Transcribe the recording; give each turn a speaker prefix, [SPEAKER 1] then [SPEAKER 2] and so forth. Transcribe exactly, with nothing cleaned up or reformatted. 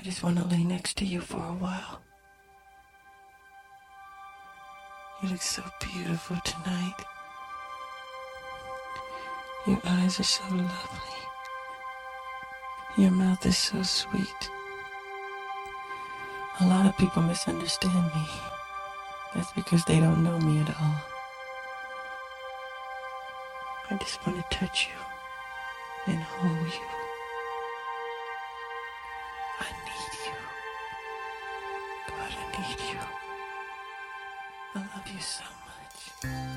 [SPEAKER 1] just want to lay next to you for a while. You look so beautiful tonight. Your eyes are so lovely. Your mouth is so sweet. A lot of people misunderstand me. That's because they don't know me at all. I just want to touch you and hold you. I need you. God, I need you. I love you so much.